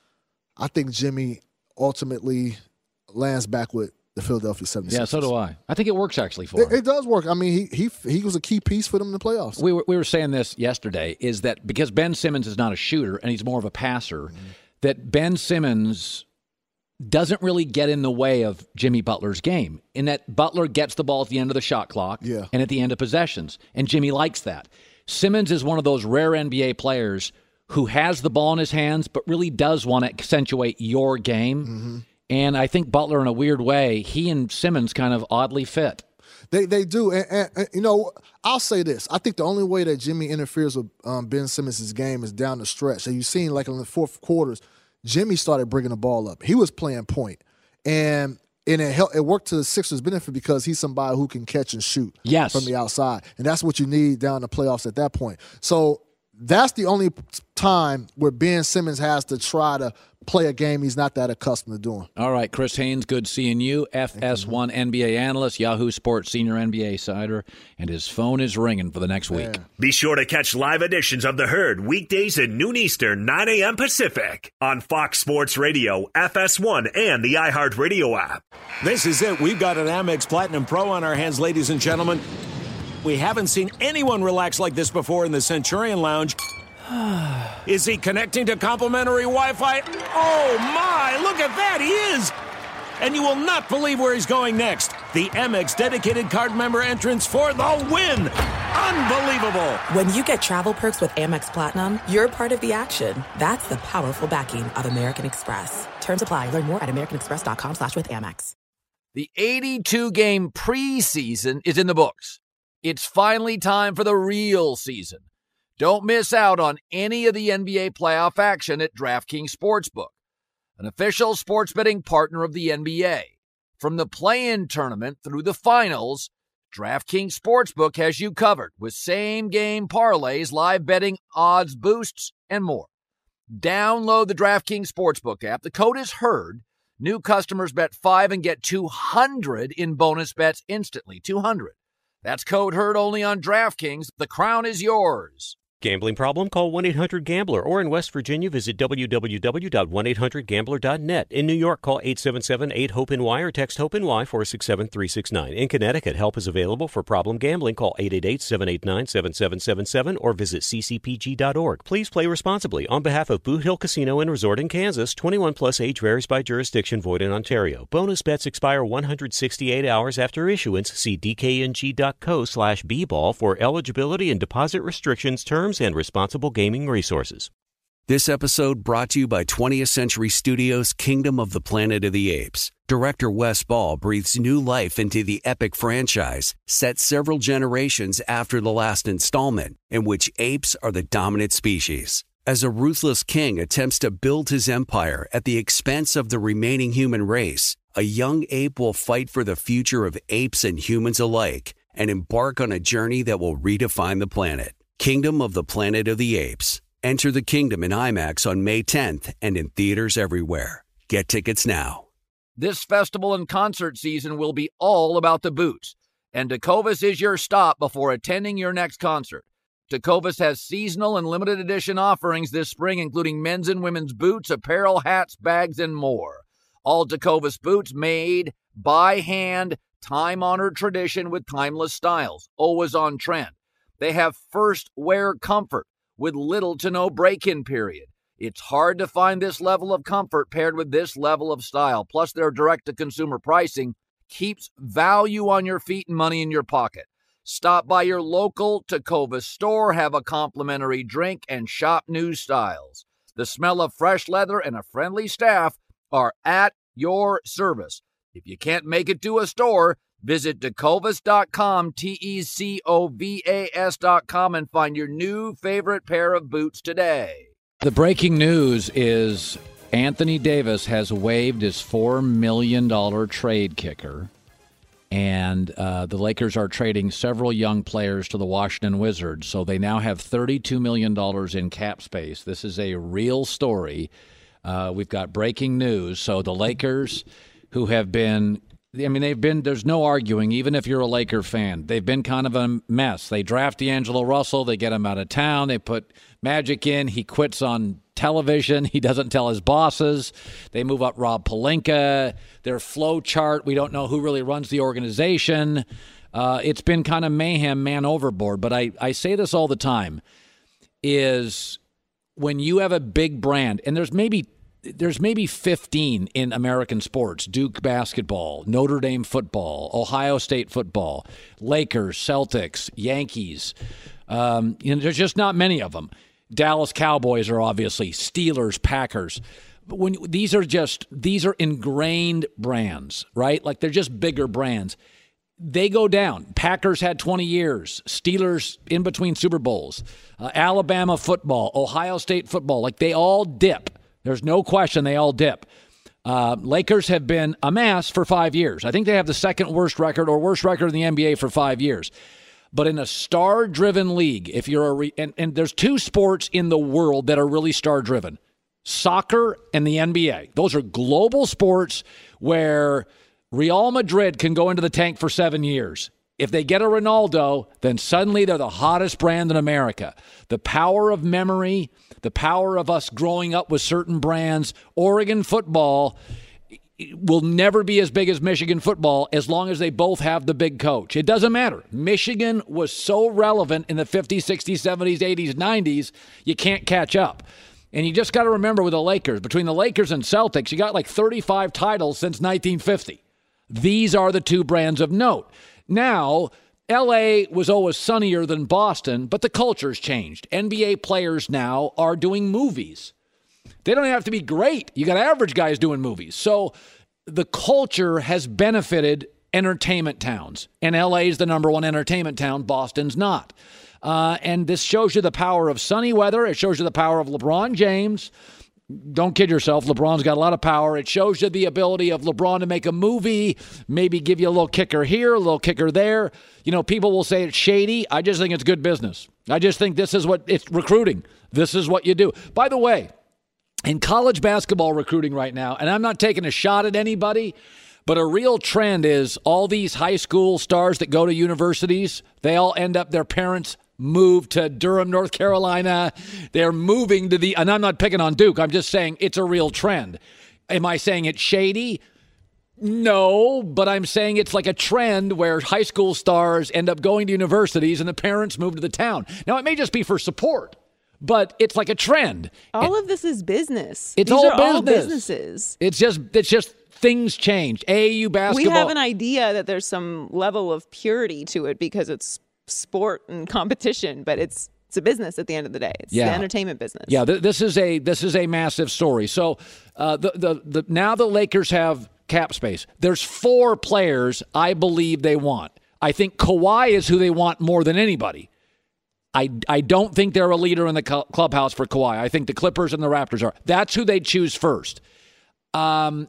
I think Jimmy ultimately lands back with the Philadelphia 76ers. Yeah, so do I. I think it works actually for him. It does work. I mean, he was a key piece for them in the playoffs. We were saying this yesterday, is that because Ben Simmons is not a shooter and he's more of a passer, that Ben Simmons doesn't really get in the way of Jimmy Butler's game, in that Butler gets the ball at the end of the shot clock and at the end of possessions, and Jimmy likes that. Simmons is one of those rare NBA players who has the ball in his hands but really does want to accentuate your game. Mm-hmm. And I think Butler, in a weird way, he and Simmons kind of oddly fit. They do. And I'll say this. I think the only way that Jimmy interferes with Ben Simmons' game is down the stretch. So you've seen, like in the fourth quarters, Jimmy started bringing the ball up. He was playing point. And And it worked to the Sixers' benefit because he's somebody who can catch and shoot from the outside. And that's what you need down the playoffs at that point. So that's the only time where Ben Simmons has to try to play a game he's not that accustomed to doing. All right, Chris Haynes, good seeing you. FS1 NBA analyst, Yahoo Sports senior NBA insider, and his phone is ringing for the next week. Be sure to catch live editions of The Herd weekdays at noon Eastern, 9 a.m. Pacific on Fox Sports Radio, FS1, and the iHeartRadio app. This is it. We've got an Amex Platinum Pro on our hands, ladies and gentlemen. We haven't seen anyone relax like this before in the Centurion Lounge. Is he connecting to complimentary Wi-Fi? Oh, my! Look at that! He is! And you will not believe where he's going next. The Amex dedicated card member entrance for the win! Unbelievable! When you get travel perks with Amex Platinum, you're part of the action. That's the powerful backing of American Express. Terms apply. Learn more at americanexpress.com/withAmex. The 82-game preseason is in the books. It's finally time for the real season. Don't miss out on any of the NBA playoff action at DraftKings Sportsbook, an official sports betting partner of the NBA. From the play-in tournament through the finals, DraftKings Sportsbook has you covered with same-game parlays, live betting, odds boosts, and more. Download the DraftKings Sportsbook app. The code is HERD. New customers bet $5 and get $200 in bonus bets instantly. $200. That's code HERD only on DraftKings. The crown is yours. Gambling problem? Call 1-800-GAMBLER. Or in West Virginia, visit www.1800gambler.net. In New York, call 877-8-HOPE-NY or text HOPE-NY 467-369. In Connecticut, help is available for problem gambling. Call 888-789-7777 or visit ccpg.org. Please play responsibly. On behalf of Boot Hill Casino and Resort in Kansas, 21 plus age varies by jurisdiction, void in Ontario. Bonus bets expire 168 hours after issuance. See dkng.co/bball for eligibility and deposit restrictions, terms, and responsible gaming resources. This episode brought to you by 20th Century Studios' Kingdom of the Planet of the Apes. Director Wes Ball breathes new life into the epic franchise, set several generations after the last installment, in which apes are the dominant species. As a ruthless king attempts to build his empire at the expense of the remaining human race, a young ape will fight for the future of apes and humans alike and embark on a journey that will redefine the planet. Kingdom of the Planet of the Apes. Enter the kingdom in IMAX on May 10th and in theaters everywhere. Get tickets now. This festival and concert season will be all about the boots, and Tecovas is your stop before attending your next concert. Tecovas has seasonal and limited edition offerings this spring, including men's and women's boots, apparel, hats, bags, and more. All Tecovas boots made by hand, time-honored tradition with timeless styles, always on trend. They have first wear comfort with little to no break-in period. It's hard to find this level of comfort paired with this level of style. Plus, their direct-to-consumer pricing keeps value on your feet and money in your pocket. Stop by your local Tecovas store, have a complimentary drink, and shop new styles. The smell of fresh leather and a friendly staff are at your service. If you can't make it to a store, visit Tecovas.com, Tecovas.com, and find your new favorite pair of boots today. The breaking news is Anthony Davis has waived his $4 million trade kicker, and the Lakers are trading several young players to the Washington Wizards, so they now have $32 million in cap space. This is a real story. We've got breaking news. So the Lakers, who have been... there's no arguing, even if you're a Laker fan. They've been kind of a mess. They draft D'Angelo Russell. They get him out of town. They put Magic in. He quits on television. He doesn't tell his bosses. They move up Rob Pelinka. Their flow chart, we don't know who really runs the organization. It's been kind of mayhem, man overboard. But I say this all the time, is when you have a big brand, and there's maybe 15 in American sports: Duke basketball, Notre Dame football, Ohio State football, Lakers, Celtics, Yankees. There's just not many of them. Dallas Cowboys are obviously, Steelers, Packers. But these are ingrained brands, right? Like they're just bigger brands. They go down. Packers had 20 years. Steelers in between Super Bowls. Alabama football, Ohio State football. Like they all dip. There's no question they all dip. Lakers have been a mess for 5 years. I think they have the second worst record or worst record in the NBA for 5 years. But in a star-driven league, if you're and there's two sports in the world that are really star-driven, soccer and the NBA. Those are global sports where Real Madrid can go into the tank for 7 years. If they get a Ronaldo, then suddenly they're the hottest brand in America. The power of memory, the power of us growing up with certain brands. Oregon football will never be as big as Michigan football as long as they both have the big coach. It doesn't matter. Michigan was so relevant in the 50s, 60s, 70s, 80s, 90s, you can't catch up. And you just got to remember with the Lakers, between the Lakers and Celtics, you got like 35 titles since 1950. These are the two brands of note. Now, L.A. was always sunnier than Boston, but the culture's changed. NBA players now are doing movies. They don't have to be great. You got average guys doing movies. So the culture has benefited entertainment towns. And L.A. is the number one entertainment town. Boston's not. And this shows you the power of sunny weather. It shows you the power of LeBron James. Don't kid yourself. LeBron's got a lot of power. It shows you the ability of LeBron to make a movie, maybe give you a little kicker here, a little kicker there. You know, people will say it's shady. I just think it's good business. I just think this is what it's recruiting. This is what you do. By the way, in college basketball recruiting right now, and I'm not taking a shot at anybody, but a real trend is all these high school stars that go to universities, they all end up, their parents move to Durham, North Carolina. They're moving to and I'm not picking on Duke. I'm just saying it's a real trend. Am I saying it's shady? No, but I'm saying it's like a trend where high school stars end up going to universities and the parents move to the town. Now, it may just be for support, but it's like a trend. All of this is business. It's These all are business. all businesses. It's just things changed. AAU basketball. We have an idea that there's some level of purity to it because it's sport and competition, but it's a business at the end of the day. It's the entertainment business. Yeah, this is a massive story. So now the Lakers have cap space. There's 4 players I believe they want. I think Kawhi is who they want more than anybody. I don't think they're a leader in the clubhouse for Kawhi. I think the Clippers and the Raptors are. That's who they choose first. My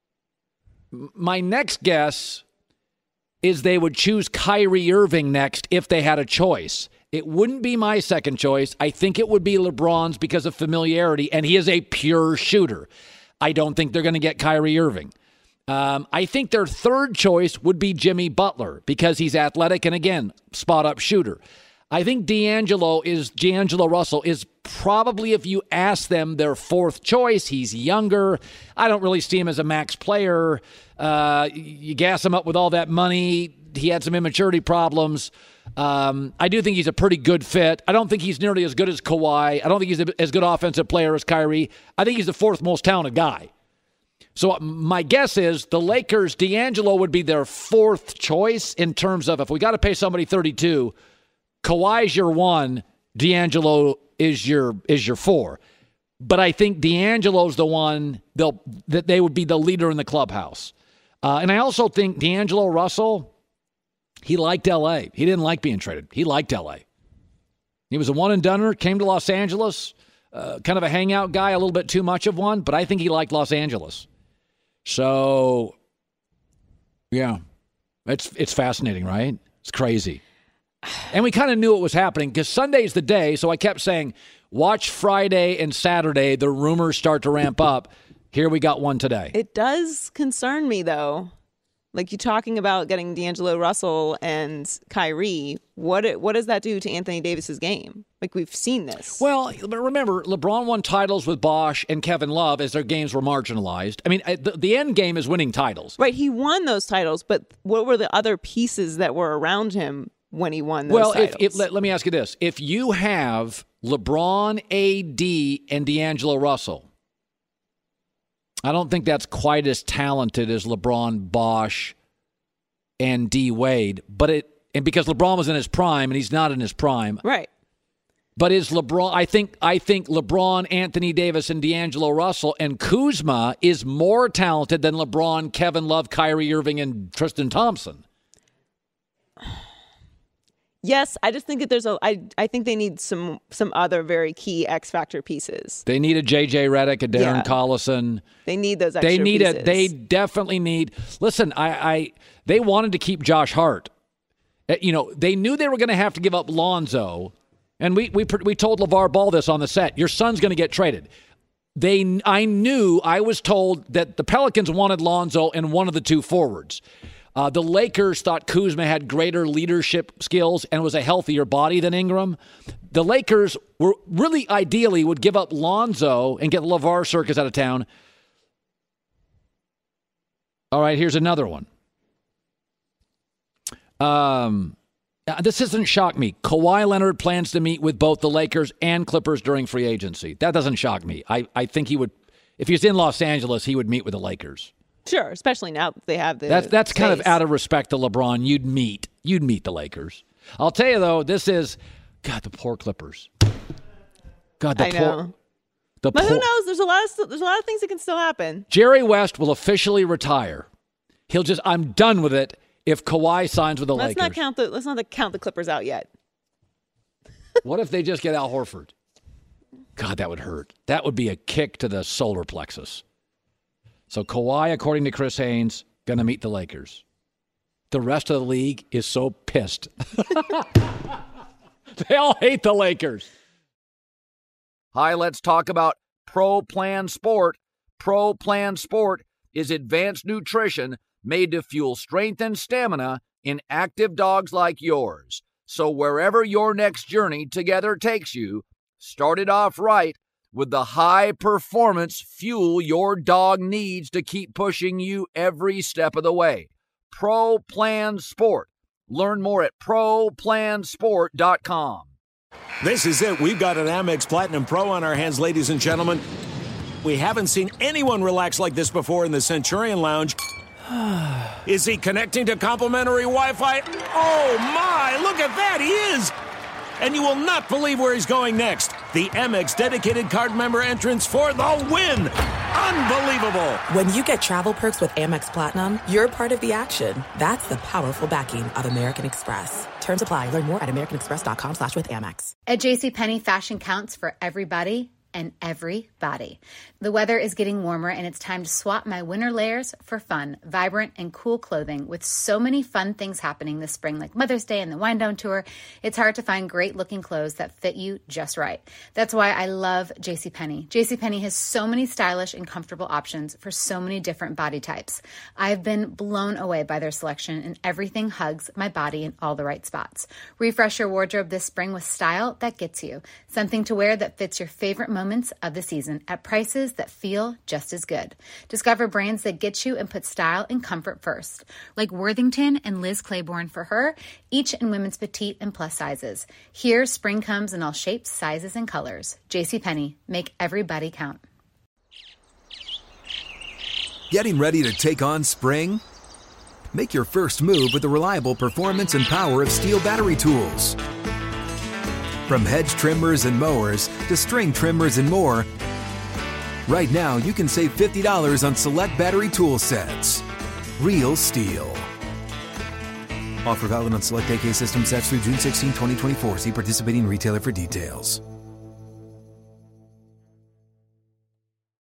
next guess is they would choose Kyrie Irving next if they had a choice. It wouldn't be my second choice. I think it would be LeBron's because of familiarity, and he is a pure shooter. I don't think they're going to get Kyrie Irving. I think their third choice would be Jimmy Butler because he's athletic and, again, spot-up shooter. I think D'Angelo Russell is probably, if you ask them, their fourth choice. He's younger. I don't really see him as a max player. You gas him up with all that money. He had some immaturity problems. I do think he's a pretty good fit. I don't think he's nearly as good as Kawhi. I don't think he's as good offensive player as Kyrie. I think he's the fourth most talented guy. So my guess is the Lakers, D'Angelo would be their fourth choice in terms of if we got to pay somebody $32, Kawhi's your 1, D'Angelo is your 4. But I think D'Angelo's the one that they would be the leader in the clubhouse. And I also think D'Angelo Russell, he liked L.A. He didn't like being traded. He liked L.A. He was a one-and-doner, came to Los Angeles, kind of a hangout guy, a little bit too much of one, but I think he liked Los Angeles. So, yeah, it's fascinating, right? It's crazy. And we kind of knew it was happening because Sunday's the day, so I kept saying, watch Friday and Saturday, the rumors start to ramp up. Here we got one today. It does concern me, though. Like, you're talking about getting D'Angelo Russell and Kyrie. What does that do to Anthony Davis's game? Like, we've seen this. Well, remember, LeBron won titles with Bosh and Kevin Love as their games were marginalized. I mean, the end game is winning titles. Right, he won those titles, but what were the other pieces that were around him when he won those titles? Well, let me ask you this. If you have LeBron, AD, and D'Angelo Russell, I don't think that's quite as talented as LeBron, Bosh, and D. Wade. And because LeBron was in his prime and he's not in his prime. Right. But is LeBron, I think LeBron, Anthony Davis, and D'Angelo Russell and Kuzma is more talented than LeBron, Kevin Love, Kyrie Irving, and Tristan Thompson. Yes, I just think that I think they need some other very key X factor pieces. They need a J.J. Redick, a Darren Collison. They need those extra pieces. They definitely need. Listen, they wanted to keep Josh Hart. They knew they were going to have to give up Lonzo, and we told LeVar Ball this on the set. Your son's going to get traded. I was told that the Pelicans wanted Lonzo and one of the two forwards. The Lakers thought Kuzma had greater leadership skills and was a healthier body than Ingram. The Lakers were really ideally would give up Lonzo and get the LeVar Circus out of town. All right, here's another one. This doesn't shock me. Kawhi Leonard plans to meet with both the Lakers and Clippers during free agency. That doesn't shock me. I think he would, if he was in Los Angeles, he would meet with the Lakers. Sure, especially now that they have the That's space. kind of out of respect to LeBron. You'd meet the Lakers. I'll tell you though, this is the poor Clippers. I know. But who knows? There's a lot of things that can still happen. Jerry West will officially retire. I'm done with it if Kawhi signs with the Lakers. Let's not count the Clippers out yet. What if they just get Al Horford? God, that would hurt. That would be a kick to the solar plexus. So Kawhi, according to Chris Haynes, going to meet the Lakers. The rest of the league is so pissed. They all hate the Lakers. Hi, let's talk about Pro Plan Sport. Pro Plan Sport is advanced nutrition made to fuel strength and stamina in active dogs like yours. So wherever your next journey together takes you, start it off right with the high-performance fuel your dog needs to keep pushing you every step of the way. Pro Plan Sport. Learn more at ProPlansport.com. This is it. We've got an Amex Platinum Pro on our hands, ladies and gentlemen. We haven't seen anyone relax like this before in the Centurion Lounge. Is he connecting to complimentary Wi-Fi? Oh, my! Look at that! He is! And you will not believe where he's going next. The Amex dedicated card member entrance for the win. Unbelievable. When you get travel perks with Amex Platinum, you're part of the action. That's the powerful backing of American Express. Terms apply. Learn more at americanexpress.com/withAmex. At JCPenney, fashion counts for everybody and everybody. The weather is getting warmer and it's time to swap my winter layers for fun, vibrant, and cool clothing. With so many fun things happening this spring, like Mother's Day and the Wind Down Tour, it's hard to find great looking clothes that fit you just right. That's why I love JCPenney. JCPenney has so many stylish and comfortable options for so many different body types. I've been blown away by their selection, and everything hugs my body in all the right spots. Refresh your wardrobe this spring with style that gets you. Something to wear that fits your favorite moments of the season at prices that feel just as good. Discover brands that get you and put style and comfort first, like Worthington and Liz Claiborne for her, each in women's petite and plus sizes. Here, spring comes in all shapes, sizes, and colors. JCPenney, make everybody count. Getting ready to take on spring? Make your first move with the reliable performance and power of Steel battery tools. From hedge trimmers and mowers to string trimmers and more, right now you can save $50 on select battery tool sets. Real Steel. Offer valid on select AK system sets through June 16, 2024. See participating retailer for details.